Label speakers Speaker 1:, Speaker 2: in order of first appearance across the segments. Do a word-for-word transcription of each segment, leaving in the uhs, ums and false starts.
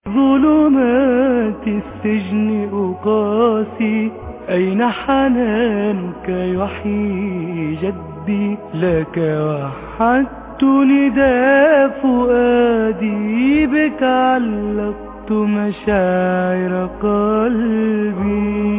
Speaker 1: ظلمات السجن أقاسي، أين حنانك يحيي جدي؟ لك وحدت نداء فؤادي، بك علقت مشاعر قلبي.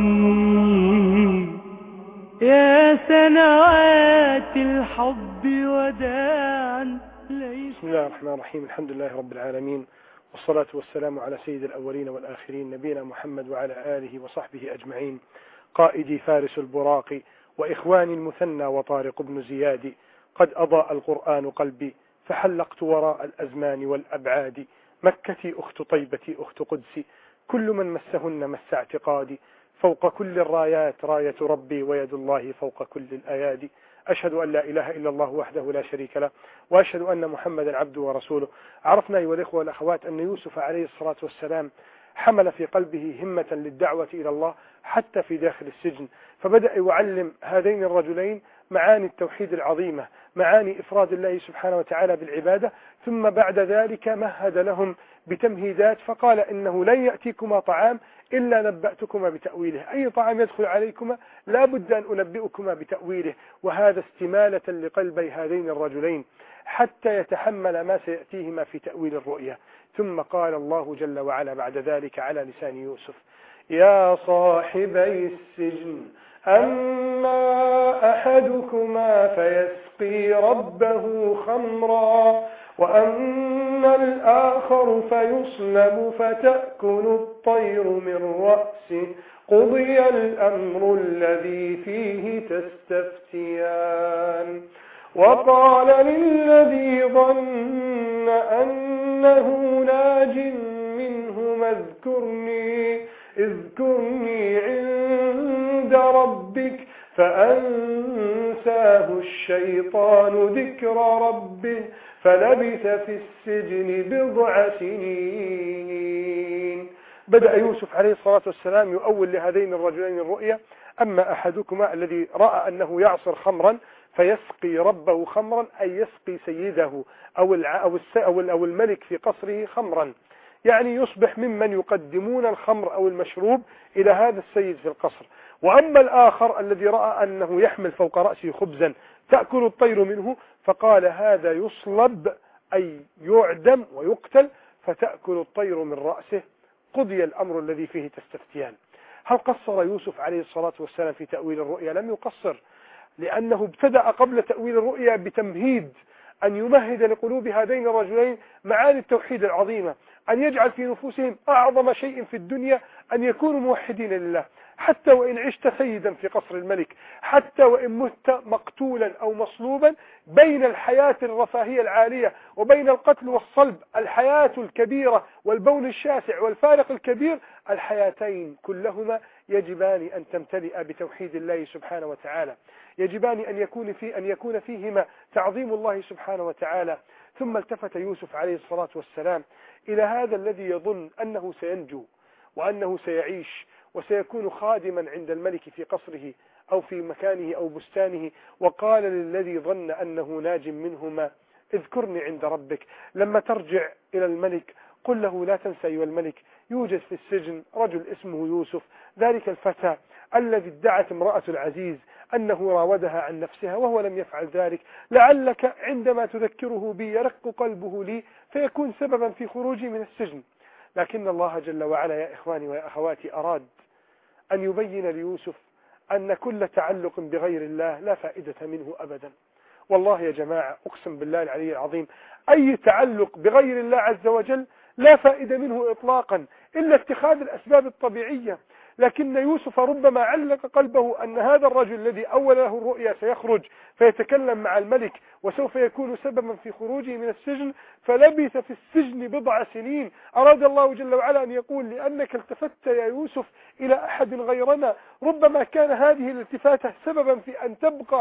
Speaker 1: يا سنوات الحب وداعا.
Speaker 2: بسم الله الرحمن الرحيم. الحمد لله رب العالمين، والصلاة والسلام على سيد الأولين والآخرين نبينا محمد وعلى آله وصحبه أجمعين. قائدي فارس البراق وإخواني المثنى وطارق بن زياد، قد أضاء القرآن قلبي فحلقت وراء الأزمان والأبعاد. مكتي أخت طيبتي أخت قدسي، كل من مسهن مس اعتقادي. فوق كل الرايات راية ربي، ويد الله فوق كل الأيادي. أشهد أن لا إله إلا الله وحده لا شريك له، وأشهد أن محمدا عبده ورسوله. عرفنا أيها الإخوة والأخوات أن يوسف عليه الصلاة والسلام حمل في قلبه همة للدعوة إلى الله حتى في داخل السجن، فبدأ يعلم هذين الرجلين معاني التوحيد العظيمة، معاني إفراد الله سبحانه وتعالى بالعبادة. ثم بعد ذلك مهد لهم بتمهيدات، فقال إنه لن يأتيكما طعام إلا نبأتكما بتأويله. أي طعام يدخل عليكما لا بد أن أنبئكما بتأويله. وهذا استمالة لقلبي هذين الرجلين حتى يتحمل ما سيأتيهما في تأويل الرؤيا. ثم قال الله جل وعلا بعد ذلك على لسان يوسف: يا صاحبي السجن أما أحدكما فيسقي ربه خمرا، وأما الآخر فيصلب فتأكل الطير من رأسه، قضي الأمر الذي فيه تستفتيان. وقال للذي ظن أنه ناج منهما اذكرني اذكرني عند ربك، فأنساه الشيطان ذكر ربه فلبث في السجن بضع سنين. بدأ يوسف عليه الصلاة والسلام يؤول لهذين الرجلين الرؤيا: أما أحدكما الذي رأى أنه يعصر خمرا فيسقي ربه خمرا، أي يسقي سيده أو أو الملك في قصره خمرا، يعني يصبح ممن يقدمون الخمر أو المشروب إلى هذا السيد في القصر. وأما الآخر الذي رأى أنه يحمل فوق رأسه خبزا تأكل الطير منه، فقال هذا يصلب أي يعدم ويقتل، فتأكل الطير من رأسه، قضي الأمر الذي فيه تستفتيان. هل قصر يوسف عليه الصلاة والسلام في تأويل الرؤيا؟ لم يقصر، لأنه ابتدأ قبل تأويل الرؤيا بتمهيد، أن يمهد لقلوب هذين الرجلين معاني التوحيد العظيمة، أن يجعل في نفوسهم أعظم شيء في الدنيا أن يكونوا موحدين لله. حتى وإن عشت سيدا في قصر الملك، حتى وإن مت مقتولا أو مصلوبا، بين الحياة الرفاهية العالية وبين القتل والصلب الحياة الكبيرة والبون الشاسع والفارق الكبير، الحياتين كلهما يجبان أن تمتلئ بتوحيد الله سبحانه وتعالى، يجبان أن يكون في أن يكون فيهما تعظيم الله سبحانه وتعالى. ثم التفت يوسف عليه الصلاة والسلام إلى هذا الذي يظن أنه سينجو وأنه سيعيش وسيكون خادما عند الملك في قصره أو في مكانه أو بستانه، وقال للذي ظن أنه ناج منهما اذكرني عند ربك. لما ترجع إلى الملك قل له لا تنسى أيها الملك، يوجد في السجن رجل اسمه يوسف، ذلك الفتى الذي ادعت امرأة العزيز أنه راودها عن نفسها وهو لم يفعل ذلك، لعلك عندما تذكره بي يرق قلبه لي فيكون سببا في خروجي من السجن. لكن الله جل وعلا يا إخواني ويا أخواتي أراد أن يبين ليوسف أن كل تعلق بغير الله لا فائدة منه أبدا. والله يا جماعة أقسم بالله العلي العظيم، أي تعلق بغير الله عز وجل لا فائدة منه إطلاقا إلا اتخاذ الأسباب الطبيعية. لكن يوسف ربما علق قلبه أن هذا الرجل الذي أول له الرؤيا سيخرج فيتكلم مع الملك وسوف يكون سببا في خروجه من السجن، فلبث في السجن بضع سنين. أراد الله جل وعلا أن يقول: لأنك التفت يا يوسف إلى أحد غيرنا، ربما كان هذه الالتفاتة سببا في أن تبقى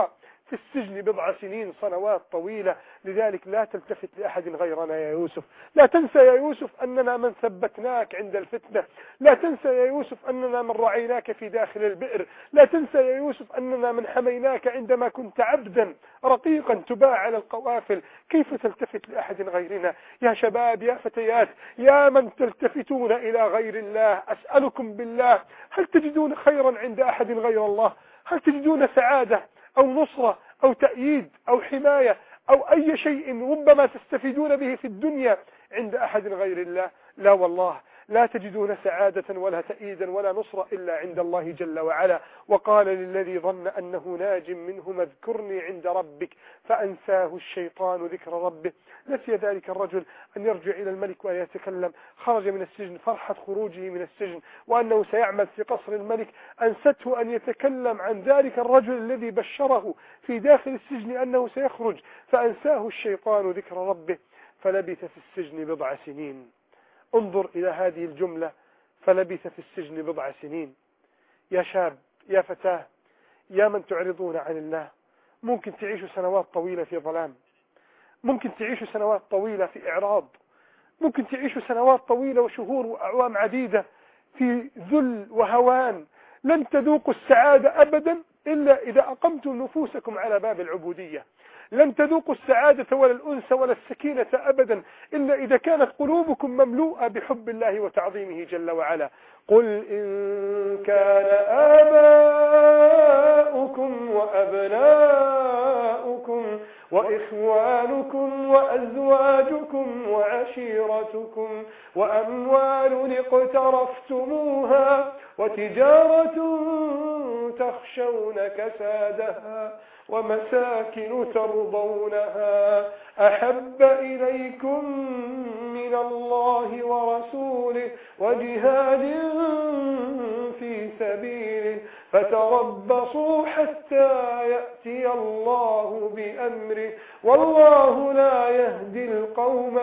Speaker 2: في السجن بضع سنين، سنوات طويلة. لذلك لا تلتفت لأحد غيرنا يا يوسف. لا تنسى يا يوسف أننا من ثبتناك عند الفتنة. لا تنسى يا يوسف أننا من رعيناك في داخل البئر. لا تنسى يا يوسف أننا من حميناك عندما كنت عبدا رقيقا تباع على القوافل. كيف تلتفت لأحد غيرنا؟ يا شباب، يا فتيات، يا من تلتفتون إلى غير الله، أسألكم بالله، هل تجدون خيرا عند أحد غير الله؟ هل تجدون سعادة أو نصرة أو تأييد أو حماية أو أي شيء ربما تستفيدون به في الدنيا عند أحد غير الله؟ لا والله، لا تجدون سعادة ولا تأييدا ولا نصرة إلا عند الله جل وعلا. وقال للذي ظن أنه ناج منهم اذكرني عند ربك فأنساه الشيطان ذكر ربه. نسي ذلك الرجل أن يرجع إلى الملك وأن يتكلم. خرج من السجن، فرحة خروجه من السجن وأنه سيعمل في قصر الملك أنسته أن يتكلم عن ذلك الرجل الذي بشره في داخل السجن أنه سيخرج. فأنساه الشيطان ذكر ربه فلبث في السجن بضع سنين. انظر إلى هذه الجملة، فلبث في السجن بضع سنين. يا شاب، يا فتاة، يا من تعرضون عن الله، ممكن تعيشوا سنوات طويلة في ظلام، ممكن تعيشوا سنوات طويلة في إعراض، ممكن تعيشوا سنوات طويلة وشهور وأعوام عديدة في ذل وهوان. لن تذوقوا السعادة أبدا إلا إذا أقمتم نفوسكم على باب العبودية. لن تذوقوا السعادة ولا الأنس ولا السكينة أبدا إلا إذا كانت قلوبكم مملوءة بحب الله وتعظيمه جل وعلا. قل إن كان آباؤكم وأبناؤكم وإخوانكم وأزواجكم وعشيرتكم وأموال اقترفتموها وتجارة تخشون كسادها ومساكن ترضونها أحب إليكم من الله ورسوله وجهاد في سبيله فتربصوا حتى يأتي الله بأمره والله لا يهدي القوم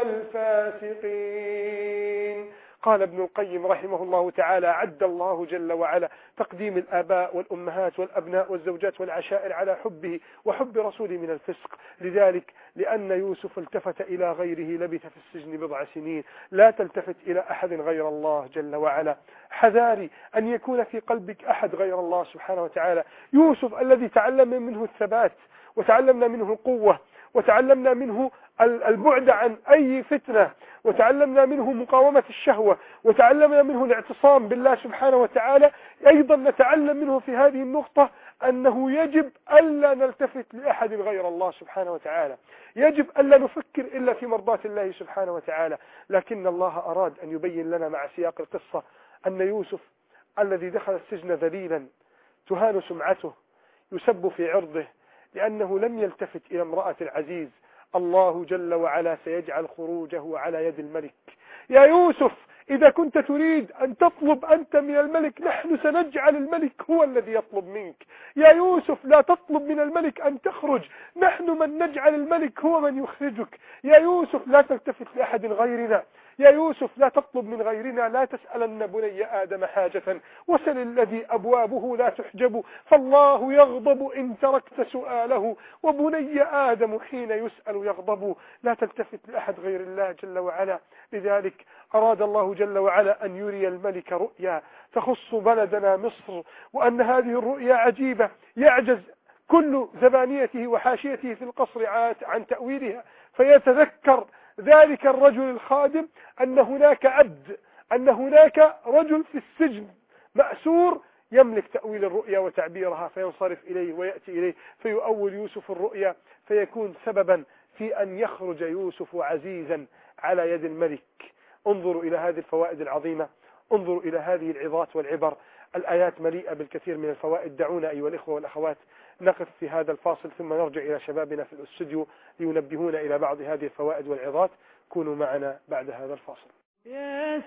Speaker 2: الفاسقين. قال ابن القيم رحمه الله تعالى: عد الله جل وعلا تقديم الآباء والأمهات والأبناء والزوجات والعشائر على حبه وحب رسوله من الفسق. لذلك لأن يوسف التفت إلى غيره لبث في السجن بضع سنين. لا تلتفت إلى أحد غير الله جل وعلا. حذاري أن يكون في قلبك أحد غير الله سبحانه وتعالى. يوسف الذي تعلمنا منه الثبات وتعلمنا منه القوة وتعلمنا منه البعد عن أي فتنة وتعلمنا منه مقاومة الشهوة وتعلمنا منه الاعتصام بالله سبحانه وتعالى. أيضا نتعلم منه في هذه النقطة أنه يجب ألا نلتفت لأحد غير الله سبحانه وتعالى. يجب ألا نفكر إلا في مرضاة الله سبحانه وتعالى. لكن الله أراد أن يبين لنا مع سياق القصة أن يوسف الذي دخل السجن ذليلا تهان سمعته يسب في عرضه لأنه لم يلتفت إلى امرأة العزيز، الله جل وعلا سيجعل خروجه على يد الملك. يا يوسف، إذا كنت تريد أن تطلب أنت من الملك نحن سنجعل الملك هو الذي يطلب منك. يا يوسف، لا تطلب من الملك أن تخرج، نحن من نجعل الملك هو من يخرجك. يا يوسف، لا تلتفت لأحد غيرنا. يا يوسف، لا تطلب من غيرنا. لا تسألن بني آدم حاجة وسل الذي أبوابه لا تحجب فالله يغضب إن تركت سؤاله وبني آدم حين يسأل يغضب. لا تلتفت لأحد غير الله جل وعلا. لذلك أراد الله جل وعلا أن يري الملك رؤيا تخص بلدنا مصر، وأن هذه الرؤيا عجيبة يعجز كل زبانيته وحاشيته في القصر عن تأويلها، فيتذكر ذلك الرجل الخادم أن هناك عبد، أن هناك رجل في السجن مأسور يملك تأويل الرؤيا وتعبيرها، فينصرف إليه ويأتي إليه فيؤول يوسف الرؤيا فيكون سببا في أن يخرج يوسف عزيزا على يد الملك. انظروا إلى هذه الفوائد العظيمة، انظروا إلى هذه العظات والعبر. الآيات مليئة بالكثير من الفوائد. دعونا أيها الإخوة والأخوات نقف في هذا الفاصل ثم نرجع إلى شبابنا في الاستوديو لينبهونا إلى بعض هذه الفوائد والعظات. كونوا معنا بعد هذا الفاصل.
Speaker 1: يا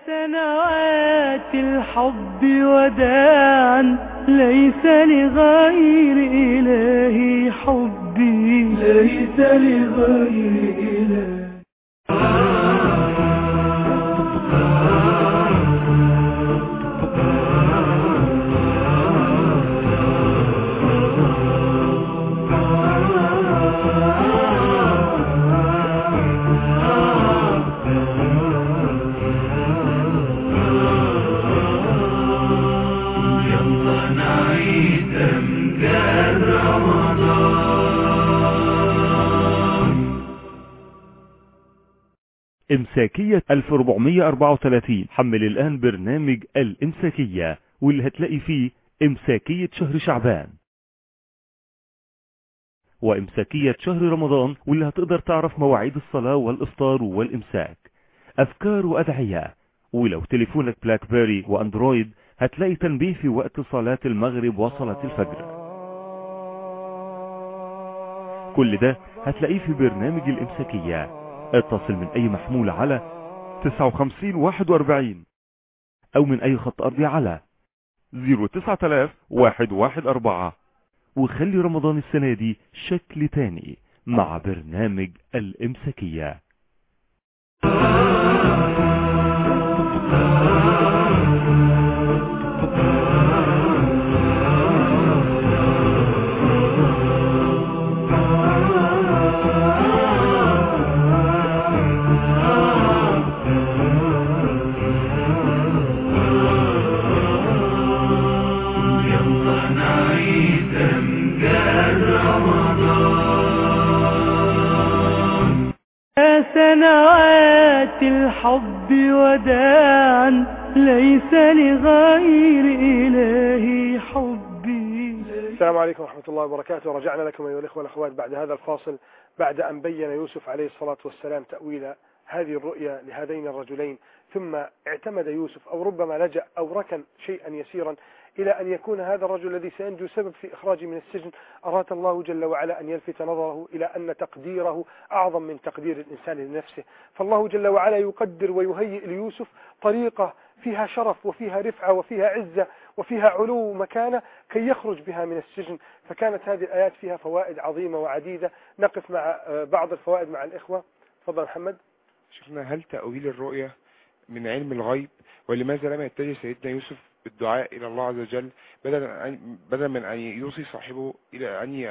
Speaker 1: سنوات الحب وداعا ليس لغير إلهي حبي، ليس لغير إلهي.
Speaker 3: إمساكية ألف وأربعمية وأربعة وثلاثين. حمل الآن برنامج الإمساكية واللي هتلاقي فيه إمساكية شهر شعبان وإمساكية شهر رمضان، واللي هتقدر تعرف مواعيد الصلاة والإفطار والإمساك، أفكار وأدعية. ولو تليفونك بلاك بيري وأندرويد هتلاقي تنبيه في وقت صلاة المغرب وصلاة الفجر. كل ده هتلاقيه في برنامج الإمساكية. اتصل من أي محمول على تسعة وخمسين واحد وأربعين أو من أي خط أرضي على صفر تسعة آلاف واحد واحد أربعة، وخلي رمضان السنة دي شكل تاني مع برنامج الإمساكية.
Speaker 1: سنوات الحب وداعا ليس لغير إلهي حبي.
Speaker 2: السلام عليكم ورحمة الله وبركاته. رجعنا لكم أيها الإخوة والأخوات بعد هذا الفاصل، بعد أن بين يوسف عليه الصلاة والسلام تأويل هذه الرؤيا لهذين الرجلين، ثم اعتمد يوسف أو ربما لجأ أو ركن شيئا يسيرا إلى أن يكون هذا الرجل الذي سينجو سبب في إخراجه من السجن. أراد الله جل وعلا أن يلفت نظره إلى أن تقديره أعظم من تقدير الإنسان لنفسه، فالله جل وعلا يقدر ويهيئ ليوسف طريقة فيها شرف وفيها رفعة وفيها عزة وفيها علو مكانة كي يخرج بها من السجن. فكانت هذه الآيات فيها فوائد عظيمة وعديدة. نقف مع بعض الفوائد مع الإخوة. تفضل محمد.
Speaker 4: شفنا هل تأويل الرؤيا من علم الغيب، ولماذا لم يتجه سيدنا يوسف بالدعاء إلى الله عز وجل بدلا بدلا من أن يوصي صاحبه إلى أن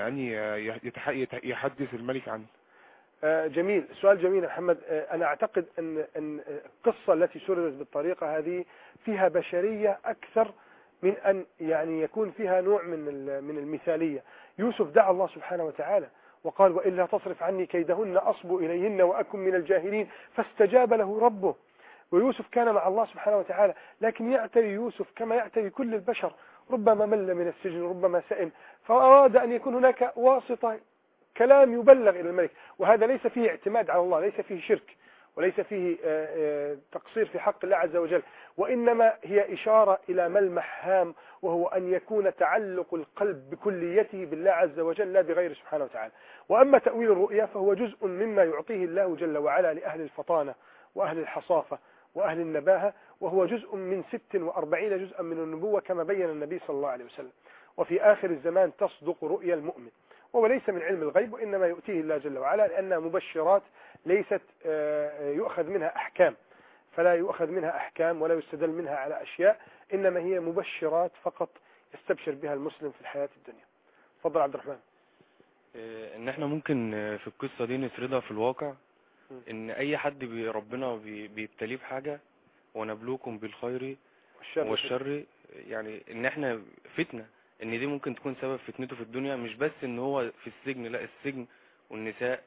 Speaker 4: أن يحدث الملك عنه؟
Speaker 2: جميل، سؤال جميل محمد. أنا أعتقد أن أن القصة التي سردت بالطريقة هذه فيها بشرية أكثر من أن يعني يكون فيها نوع من من المثالية. يوسف دعا الله سبحانه وتعالى وقال: وإلا تصرف عني كيدهن أصب إليهن وأكن من الجاهلين، فاستجاب له ربه. ويوسف كان مع الله سبحانه وتعالى، لكن يعتري يوسف كما يعتري كل البشر، ربما مل من السجن، ربما سئم، فأراد أن يكون هناك واسطة، كلام يبلغ إلى الملك. وهذا ليس فيه اعتماد على الله، ليس فيه شرك، وليس فيه تقصير في حق الله عز وجل، وإنما هي إشارة إلى ملمح هام، وهو أن يكون تعلق القلب بكليته بالله عز وجل لا بغيره سبحانه وتعالى. وأما تأويل الرؤيا فهو جزء مما يعطيه الله جل وعلا لأهل الفطانة وأهل الحصافة وأهل النباهة، وهو جزء من ست وأربعين جزءا من النبوة كما بين النبي صلى الله عليه وسلم. وفي آخر الزمان تصدق رؤيا المؤمن، وهو ليس من علم الغيب، وإنما يؤتيه الله جل وعلا، لأنها مبشرات ليست يؤخذ منها أحكام، فلا يؤخذ منها أحكام ولا يستدل منها على أشياء، إنما هي مبشرات فقط يستبشر بها المسلم في الحياة الدنيا. تفضل عبد الرحمن.
Speaker 5: إن احنا ممكن في القصة دي نسردها في الواقع، ان اي حد ربنا بيبتليه بحاجة، ونبلوكم بالخير والشر, والشر يعني ان احنا فتنة، ان دي ممكن تكون سبب فتنته في الدنيا، مش بس ان هو في السجن، لا السجن والنساء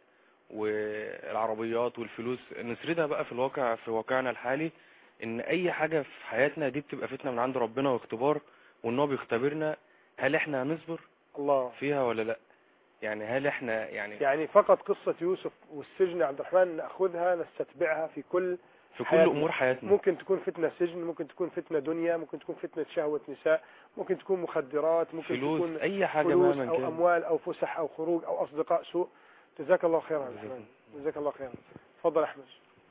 Speaker 5: والعربيات والفلوس. نسردها بقى في الواقع، في واقعنا الحالي، ان اي حاجة في حياتنا دي بتبقى فتنة من عند ربنا واختبار، وان هو بيختبرنا هل احنا هنصبر
Speaker 2: الله
Speaker 5: فيها ولا لا. يعني هل احنا يعني
Speaker 2: يعني فقط قصة يوسف والسجن يا عبد الرحمن نأخذها نستتبعها في كل
Speaker 5: في كل امور حياتنا.
Speaker 2: ممكن تكون فتنة سجن، ممكن تكون فتنة دنيا، ممكن تكون فتنة شهوة نساء، ممكن تكون مخدرات، ممكن
Speaker 5: فلوس،
Speaker 2: تكون
Speaker 5: اي حاجة
Speaker 2: فلوس
Speaker 5: مهما
Speaker 2: او
Speaker 5: كان،
Speaker 2: اموال او فسح او خروج او اصدقاء سوء. جزاك الله خيرا. جزاك الله خيرا. تفضل احمد.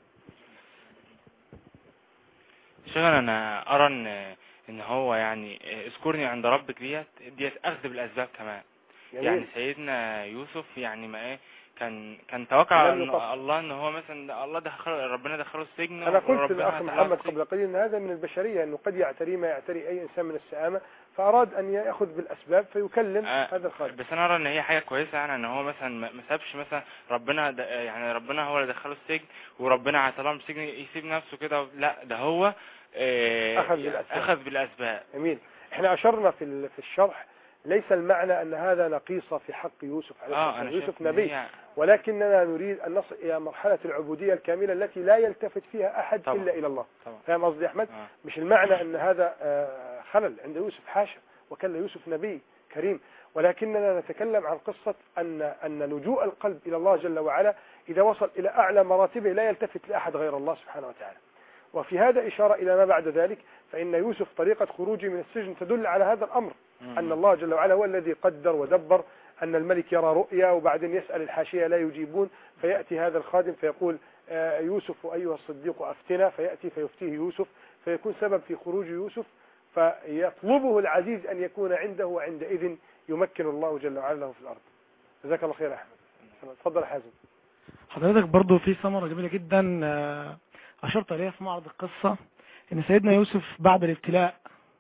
Speaker 6: شغل انا ارى ان ان هو يعني اذكرني عند ربك ديت ديت اخذ بالاسباب كمان. جميل. يعني سيدنا يوسف يعني ما ايه كان كان توقع على الله ان هو مثلا الله دخل ربنا دخله السجن.
Speaker 2: انا قلت للاخ محمد قبل قليل ان هذا من البشريه، انه قد يعتري ما يعتري اي انسان من السآمه، فاراد ان ياخذ بالاسباب فيكلم آه هذا الخالق.
Speaker 6: بس انا ارى ان هي حاجه كويسه، يعني ان هو مثلا ما سابش مثلا ربنا يعني ربنا هو اللي دخله السجن وربنا طالما من السجن يسيب نفسه كده، لا ده هو آه
Speaker 2: اخذ بالاسباب.
Speaker 6: اخذ بالاسباب.
Speaker 2: جميل. احنا اشرنا في في الشرح ليس المعنى أن هذا نقيصة في حق يوسف عليه
Speaker 6: اه
Speaker 2: السلام.
Speaker 6: انا
Speaker 2: يوسف
Speaker 6: شايف إن
Speaker 2: نبي،
Speaker 6: هي-
Speaker 2: ولكننا نريد أن نصل إلى مرحلة العبودية الكاملة التي لا يلتفت فيها أحد
Speaker 6: طبعا.
Speaker 2: إلا إلى الله.
Speaker 6: طبعا.
Speaker 2: فاهم قصدي يا أحمد؟
Speaker 6: آه.
Speaker 2: مش المعنى أن هذا آه، خلل عند يوسف، حاشا، وكان يوسف نبي كريم، ولكننا نتكلم عن قصة أن أن لجوء القلب إلى الله جل وعلا إذا وصل إلى أعلى مراتبه لا يلتفت لأحد غير الله سبحانه وتعالى. وفي هذا إشارة إلى ما بعد ذلك، فإن يوسف طريقة خروجه من السجن تدل على هذا الأمر، أن الله جل وعلا هو الذي قدر ودبر أن الملك يرى رؤيا وبعدين يسأل الحاشية لا يجيبون، فيأتي هذا الخادم فيقول آه يوسف أيها الصديق أفتنا، فيأتي فيفتيه يوسف، فيكون سبب في خروج يوسف، فيطلبه العزيز أن يكون عنده، وعندئذ يمكن الله جل وعلا له في الأرض. جزاك الله خير يا أحمد. تفضل حازم.
Speaker 7: حضرتك برضو في ثمرة جميلة جدا أشرت عليها في معرض القصة، إن سيدنا يوسف بعد الابتلاء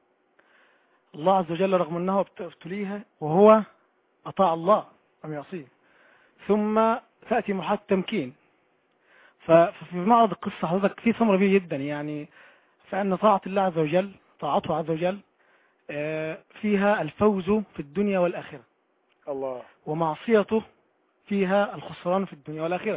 Speaker 7: الله عز وجل رغم أنه ابتليها وهو أطاع الله لم يعصيه، ثم تأتي مرحلة التمكين. ففي معرض القصة حضرتك في ثمرة كبيرة جدا، يعني فأن طاعة الله عز وجل، طاعته عز وجل فيها الفوز في الدنيا والآخرة،
Speaker 2: الله،
Speaker 7: ومعصيته فيها الخسران في الدنيا والآخرة.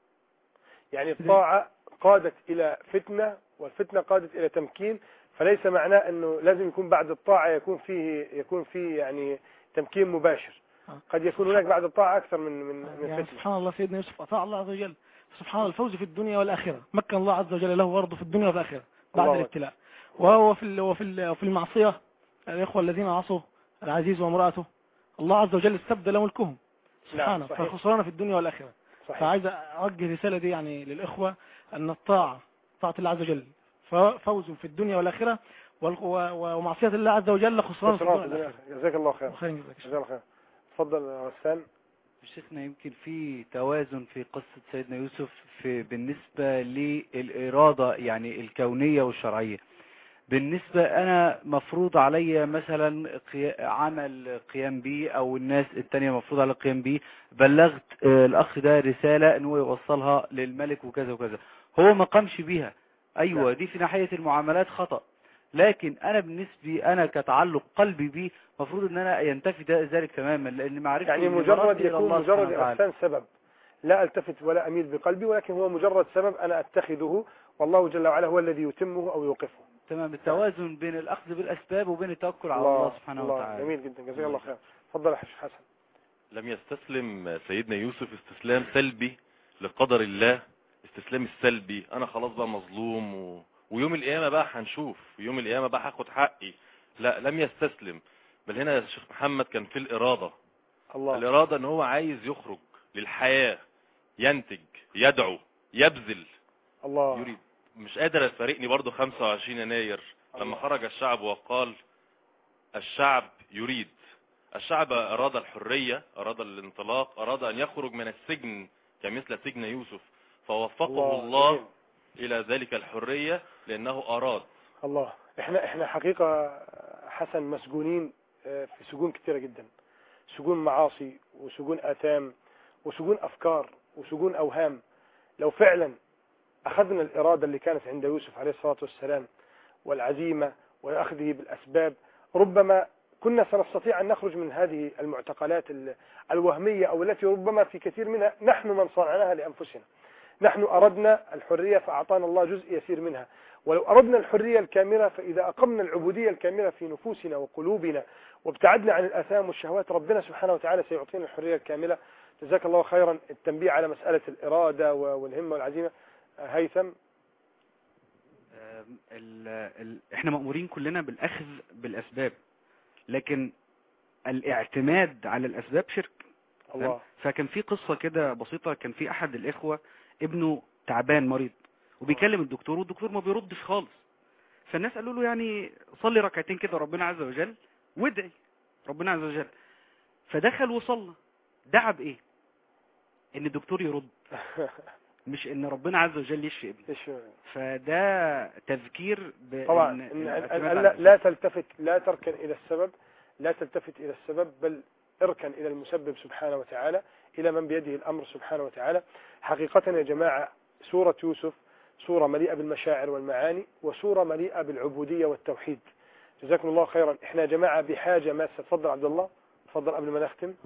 Speaker 2: يعني الطاعة قادت إلى فتنة، والفتنة قادت إلى تمكين، فليس معناه أنه لازم يكون بعد الطاعة يكون فيه يكون فيه يعني تمكين مباشر، قد يكون هناك بعد الطاعة أكثر من من من
Speaker 7: يعني
Speaker 2: فتنة.
Speaker 7: سبحان الله سيدنا يوسف أطاع الله عز وجل، سبحان الله الفوز في الدنيا والآخرة، مكن الله عز وجل له برضه في الدنيا والآخرة بعد الابتلاء. وهو في وفي في المعصية الإخوة الذين عصوا العزيز وامرأته الله عز وجل استبدل ملكهم سبحانه، فخسرنا في الدنيا والآخرة.
Speaker 2: صحيح.
Speaker 7: فعايز أوجه رسالة دي يعني للإخوة أن الطاعة طاعة الله عز وجل فوز في الدنيا والآخرة، ومعصية الله عز وجل خسران في الدنيا والآخرة.
Speaker 2: جزاك الله خير.
Speaker 7: خير جزاك.
Speaker 2: جزاك الله خير. تفضل غسان.
Speaker 8: شيخنا يمكن في توازن في قصة سيدنا يوسف في بالنسبة للإرادة يعني الكونية والشرعية. بالنسبة أنا مفروض علي مثلا عمل قيام بي، أو الناس التانية مفروض على القيام بي، بلغت الأخ ده رسالة أنه يوصلها للملك وكذا وكذا، هو ما قامش بيها، أيوة دي في ناحية المعاملات خطأ، لكن أنا بالنسبة أنا كتعلق قلبي بيه مفروض أن أنا ينتفي ذلك تماما، لأن معرفتي
Speaker 2: يعني مجرد يكون مجرد إحسان سبب، لا ألتفت ولا أميل بقلبي، ولكن هو مجرد سبب أنا أتخذه، والله جل وعلا هو الذي يتمه أو يوقفه.
Speaker 8: تمام، التوازن بين الأخذ بالأسباب وبين التوكل على الله, الله سبحانه
Speaker 2: الله
Speaker 8: وتعالى.
Speaker 2: جميل جدا، جزاك الله خير. تفضل يا شيخ حسن.
Speaker 9: لم يستسلم سيدنا يوسف استسلام سلبي لقدر الله، استسلام السلبي أنا خلاص بقى مظلوم و... ويوم القيامة بقى هنشوف، يوم القيامة بقى هاخد حقي. لا، لم يستسلم، بل هنا يا شيخ محمد كان في الإرادة.
Speaker 2: الله.
Speaker 9: الإرادة ان هو عايز يخرج للحياة، ينتج، يدعو، يبذل.
Speaker 2: الله.
Speaker 9: يريد. مش قادر تفارقني برضو خمسة وعشرين يناير لما خرج الشعب وقال الشعب يريد. الشعب أراد الحرية، أراد الانطلاق، أراد أن يخرج من السجن كمثل سجن يوسف، فوفقه الله, الله إلى ذلك الحرية لأنه أراد.
Speaker 2: الله. احنا احنا حقيقة حسن مسجونين في سجون كثيرة جدا، سجون معاصي وسجون آثام وسجون أفكار وسجون أوهام. لو فعلا أخذنا الإرادة اللي كانت عند يوسف عليه الصلاة والسلام والعزيمة وأخذه بالأسباب، ربما كنا سنستطيع أن نخرج من هذه المعتقلات الوهمية، أو التي ربما في كثير منها نحن من صنعناها لأنفسنا. نحن أردنا الحرية فأعطانا الله جزء يسير منها، ولو أردنا الحرية الكاملة، فإذا أقمنا العبودية الكاملة في نفوسنا وقلوبنا وابتعدنا عن الآثام والشهوات، ربنا سبحانه وتعالى سيعطينا الحرية الكاملة. جزاك الله خيرا. التنبيه على مسألة الإرادة والهمة والعزيمة. هيثم.
Speaker 10: ال ال احنا مأمورين كلنا بالأخذ بالأسباب، لكن الاعتماد على الأسباب شرك.
Speaker 2: الله.
Speaker 10: فكان في قصة كده بسيطة، كان في أحد الإخوة ابنه تعبان مريض وبيكلم الدكتور والدكتور ما بيردش خالص، فالناس قالوا له يعني صلي ركعتين كده ربنا عز وجل وادعي ربنا عز وجل. فدخل وصلى، دعا بإيه؟ إن الدكتور يرد مش ان ربنا عز وجل يشفي ابنه. فده تذكير
Speaker 2: طبعا إن إن لا, لا تلتفت، لا تركن الى السبب، لا تلتفت الى السبب، بل اركن الى المسبب سبحانه وتعالى، الى من بيده الامر سبحانه وتعالى. حقيقة يا جماعة سورة يوسف سورة مليئة بالمشاعر والمعاني، وسورة مليئة بالعبودية والتوحيد. جزاكم الله خيرا. احنا يا جماعة بحاجة ماسة. تفضل عبد الله، تفضل قبل ما نختم.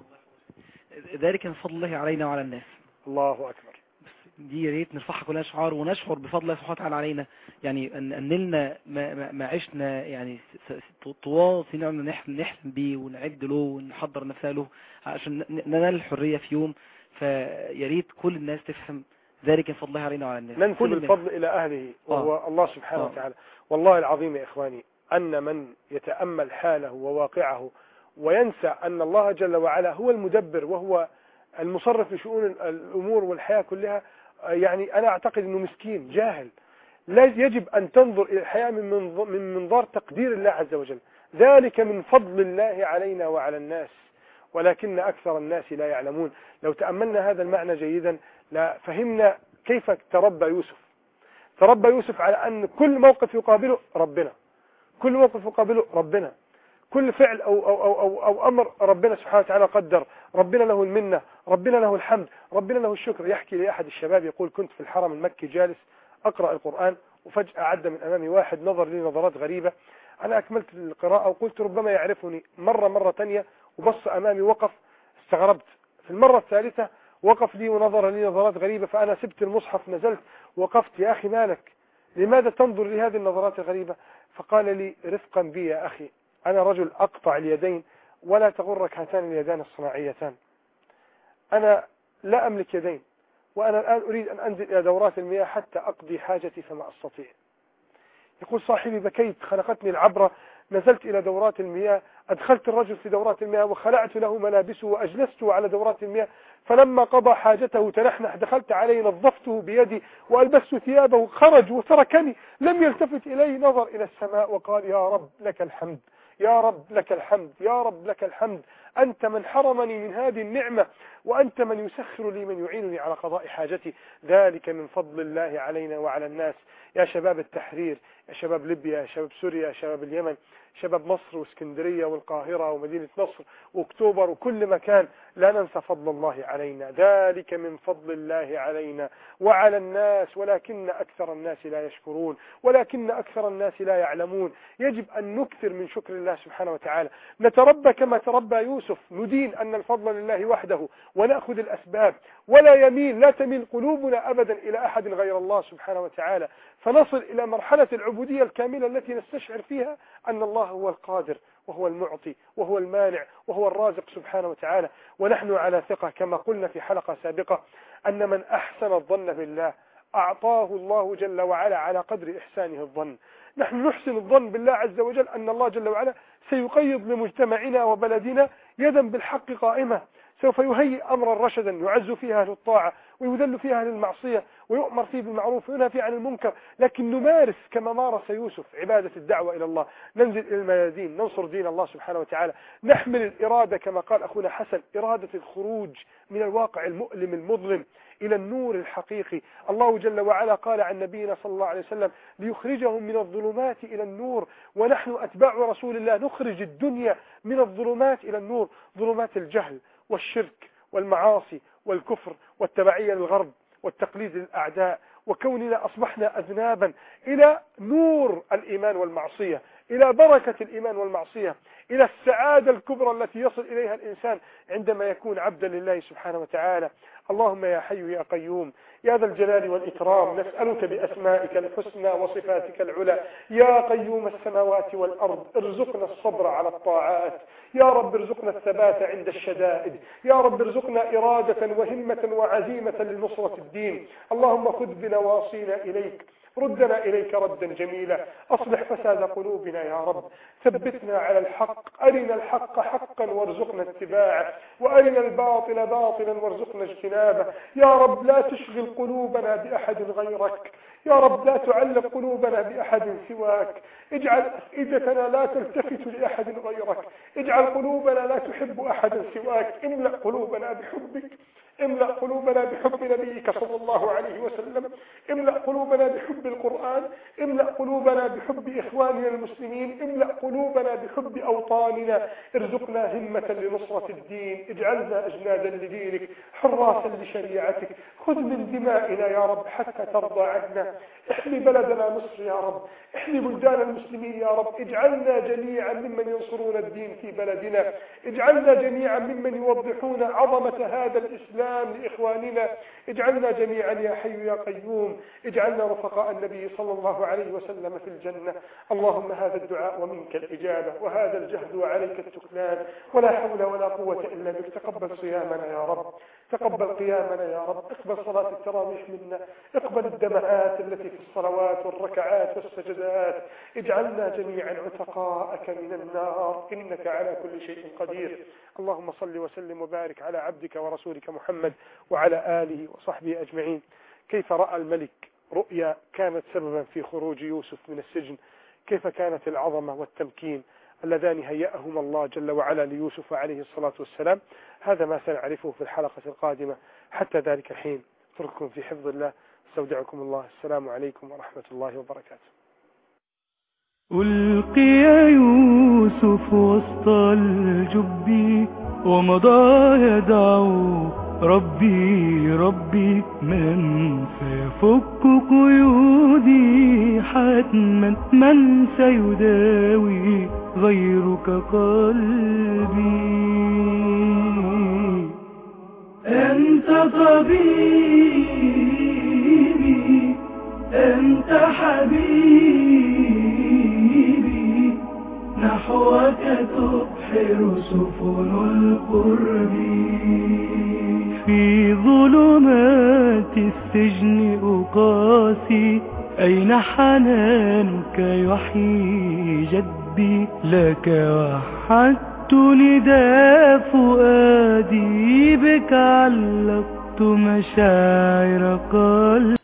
Speaker 7: ذلك من فضل الله علينا وعلى الناس.
Speaker 2: الله أكبر.
Speaker 7: دي يا ريت نرفعها كلها شعار ونشعر بفضل الله سبحانه وتعالى علينا، يعني ان ان لنا ما, ما, ما عشنا يعني طوال سنين نحلم نحلم بيه ونعد له ونحضر نفسنا له عشان ننال الحرية في يوم. فيا ريت كل الناس تفهم ذلك من فضل الله علينا وعلى الناس.
Speaker 2: ننسب الفضل إلى أهله وهو آه. الله سبحانه آه. وتعالى. والله العظيم يا إخواني أن من يتأمل حاله وواقعه وينسى أن الله جل وعلا هو المدبر وهو المصرف لشؤون الأمور والحياة كلها، يعني أنا أعتقد أنه مسكين جاهل. لا يجب أن تنظر إلى الحياة من منظور, من منظار تقدير الله عز وجل. ذلك من فضل الله علينا وعلى الناس ولكن أكثر الناس لا يعلمون. لو تأملنا هذا المعنى جيدا لا فهمنا كيف تربى يوسف. تربى يوسف على أن كل موقف يقابله ربنا، كل موقف يقابله ربنا، كل فعل أو, أو, أو, أو, أو أمر ربنا سبحانه وتعالى قدر، ربنا له المنة، ربنا له الحمد، ربنا له الشكر. يحكي لي أحد الشباب يقول كنت في الحرم المكي جالس أقرأ القرآن وفجأة عد من أمامي واحد نظر لي نظرات غريبة. أنا أكملت القراءة وقلت ربما يعرفني. مرة مرة تانية وبص أمامي وقف، استغربت. في المرة الثالثة وقف لي ونظر لي نظرات غريبة، فأنا سبت المصحف نزلت وقفت. يا أخي مالك؟ لماذا تنظر لهذه النظرات الغريبة؟ فقال لي رفقا بي يا أخي، أنا رجل أقطع اليدين ولا تغرك هاتان اليدان الصناعيتان. أنا لا أملك يدين وأنا الآن أريد أن أنزل إلى دورات المياه حتى أقضي حاجتي فما أستطيع. يقول صاحبي بكيت، خنقتني العبرة، نزلت إلى دورات المياه، أدخلت الرجل في دورات المياه وخلعت له ملابسه وأجلسته على دورات المياه، فلما قضى حاجته تنحنح، دخلت عليه نظفته بيدي وألبست ثيابه، خرج وتركني، لم يلتفت إلي، نظر إلى السماء وقال يا رب لك الحمد، يا رب لك الحمد، يا رب لك الحمد، أنت من حرمني من هذه النعمة وأنت من يسخر لي من يعينني على قضاء حاجتي. ذلك من فضل الله علينا وعلى الناس. يا شباب التحرير، يا شباب ليبيا، يا شباب سوريا، يا شباب اليمن، شباب مصر واسكندرية والقاهرة ومدينة نصر واكتوبر وكل مكان، لا ننسى فضل الله علينا. ذلك من فضل الله علينا وعلى الناس ولكن أكثر الناس لا يشكرون، ولكن أكثر الناس لا يعلمون. يجب أن نكثر من شكر الله سبحانه وتعالى، نتربى كما تربى يوسف، ندين أن الفضل لله وحده ونأخذ الأسباب، ولا يميل لا تميل قلوبنا أبدا إلى أحد غير الله سبحانه وتعالى، فنصل إلى مرحلة العبودية الكاملة التي نستشعر فيها أن الله هو القادر وهو المعطي وهو المانع وهو الرازق سبحانه وتعالى. ونحن على ثقة كما قلنا في حلقة سابقة أن من أحسن الظن بالله أعطاه الله جل وعلا على قدر إحسانه الظن. نحن نحسن الظن بالله عز وجل أن الله جل وعلا سيقيض لمجتمعنا وبلدنا يدا بالحق قائمة، سوف يهيئ أمرا رشدا يعز فيها أهل الطاعة ويذل فيها أهل المعصية ويؤمر فيه بالمعروف وينهى فيه عن المنكر، لكن نمارس كما مارس يوسف عبادة الدعوة إلى الله، ننزل إلى الميادين، ننصر دين الله سبحانه وتعالى، نحمل الإرادة كما قال أخونا حسن، إرادة الخروج من الواقع المؤلم المظلم إلى النور الحقيقي. الله جل وعلا قال عن نبينا صلى الله عليه وسلم ليخرجهم من الظلمات إلى النور، ونحن أتباع رسول الله نخرج الدنيا من الظلمات إلى النور، ظلمات الجهل والشرك والمعاصي والكفر والتبعية للغرب والتقليد للأعداء، وكوننا أصبحنا أذنابا إلى نور الإيمان والمعصية، إلى بركة الإيمان والمعصية، إلى السعادة الكبرى التي يصل إليها الإنسان عندما يكون عبدا لله سبحانه وتعالى. اللهم يا حي يا قيوم يا ذا الجلال والإكرام، نسألك بأسمائك الحسنى وصفاتك العلى يا قيوم السماوات والأرض، ارزقنا الصبر على الطاعات، يا رب ارزقنا الثبات عند الشدائد، يا رب ارزقنا إرادة وهمة وعزيمة لنصرة الدين. اللهم خذ بنواصينا إليك، ردنا إليك ردا جميلا، أصلح فساد قلوبنا يا رب، ثبتنا على الحق، أرنا الحق حقا وارزقنا اتباعه، وأرنا الباطل باطلا وارزقنا اجتنابه. يا رب لا تشغل قلوبنا بأحد غيرك، يا رب لا تعلق قلوبنا بأحد سواك، اجعل أفئدتنا لا تلتفت لأحد غيرك، اجعل قلوبنا لا تحب أحدا سواك، املأ قلوبنا بحبك، املأ قلوبنا بحب نبيك صلى الله عليه وسلم، املأ قلوبنا بحب القرآن، املأ قلوبنا بحب إخواننا المسلمين، املأ قلوبنا بحب أوطاننا، ارزقنا همة لنصرة الدين، اجعلنا أجنادا لدينك حراسا لشريعتك، خذ من دمائنا يا رب حتى ترضى عنا، احمي بلدنا مصر يا رب، احمي بلدان المسلمين يا رب، اجعلنا جميعا ممن ينصرون الدين في بلدنا، اجعلنا جميعا ممن يوضحون عظمة هذا الإسلام لإخواننا، اجعلنا جميعا يا حي يا قيوم، اجعلنا رفقاء النبي صلى الله عليه وسلم في الجنة. اللهم هذا الدعاء ومنك الإجابة، وهذا الجهد وعليك التكلان، ولا حول ولا قوة إلا بك. تقبل صيامنا يا رب، تقبل قيامنا يا رب، اقبل صلاة التراويح منا، اقبل الدمعات التي في الصلوات والركعات والسجدات، اجعلنا جميعا عتقاءك من النار، إنك على كل شيء قدير. اللهم صل وسلم وبارك على عبدك ورسولك محمد وعلى آله وصحبه أجمعين. كيف رأى الملك رؤيا كانت سببا في خروج يوسف من السجن؟ كيف كانت العظمة والتمكين اللذان هيأهما الله جل وعلا ليوسف عليه الصلاة والسلام؟ هذا ما سنعرفه في الحلقة القادمة. حتى ذلك الحين اترككم في حفظ الله، استودعكم الله. السلام عليكم ورحمة الله وبركاته.
Speaker 1: ألقي يوسف وسط الجب ومضى يدعو ربي ربي، من سيفك قيودي حتما، من سيداوي غيرك قلبي. أنت طبيبي، أنت حبيبي، نحوك تبحر سفن القرب. في ظلمات السجن أقاسي، أين حنانك يحيي جدي؟ لك وحدت نداء فؤادي، بك علقت مشاعر قلبي.